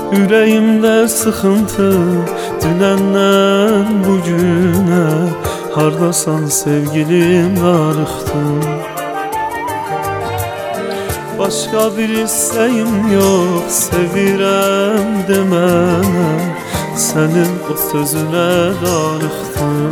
Ürəyimdə sıxıntı dünəndən bugünə. Hardasan sevgilim, darıxdım. Başqa bir istəyim yox, sevirəm demənə. Sənin o sözünə darıxdım.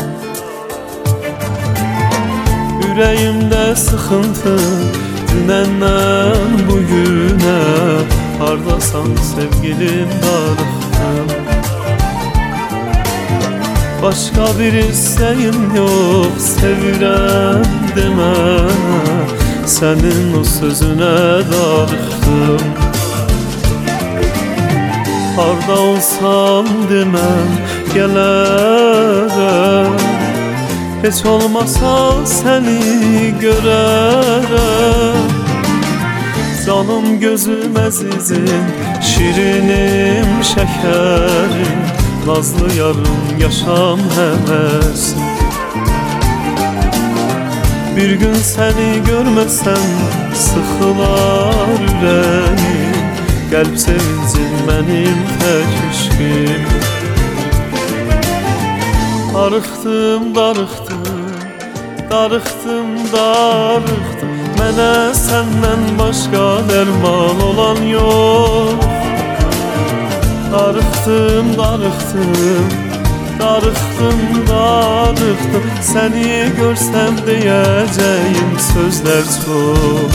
Ürəyimdə sıxıntı dünəndən bugünə. Hardasan sevgilim, darıxdım. Başqa bir istəyim yox, sevirəm demənə. Sənin o sözünə darıxdım. Harda olsam deməm gələrəm. Heç olmasa səni görərəm. Canım gözüm əzizim, şirinim şəkərim. Nazlı yarım yaşam həvəsim. Bir gün səni görməsəm sıxılar ürəyim. Qəlb sevincim mənim tək eşqim. Darıxdım, darıxdım, darıxdım, darıxdım. Mənə səndən başqa dərman olan yox. Darıxdım, darıxdım, darıxdım, darıxdım. Səni görsəm deyəcəyim sözlər çox.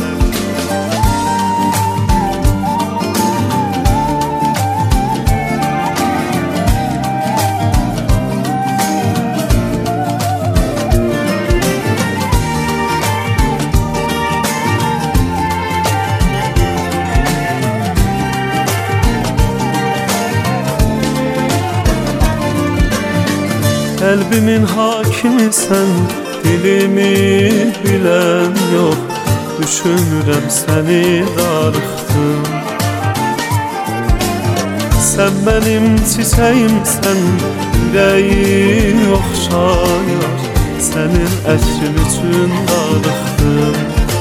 Qəlbimin hakimisən, dilimi bilən yox. Düşünürəm səni, darıxdım. Sən mənim çiçəyimsən, ürəyi oxşayar. Sənin ətrin üçün darıxdım.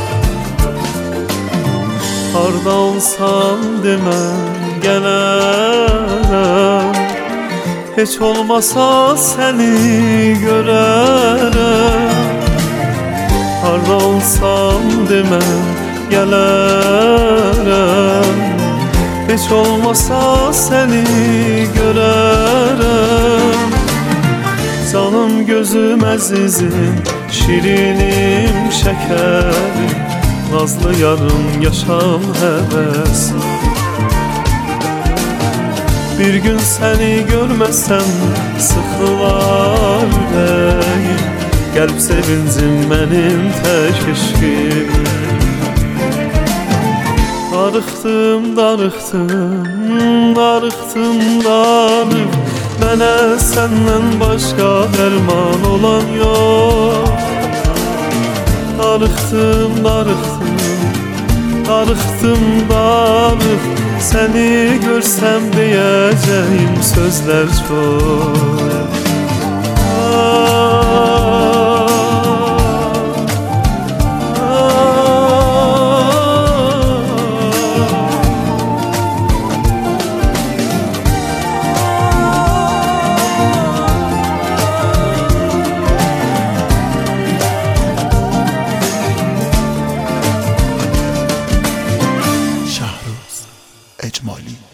Harda olsam deməm gələrəm. Heç olmasa səni görərəm. Harda olsam deməm gələrəm. Heç olmasa səni görərəm. Canım gözüm əzizim, şirinim şəkərim. Nazlı yarım yaşam həvəsim. Bir gün səni görməsəm sıxılar ürəyim. Qəlb sevincim mənim tək eşqim. Darıxdım, darıxdım, darıxdım, darıxdım. Mənə səndən başqa dərman olan yox. Darıxdım, darıxdım, darıxdım, darıxdım. Səni görsəm deyəcəyim sözlər çox. شهروز اجمالی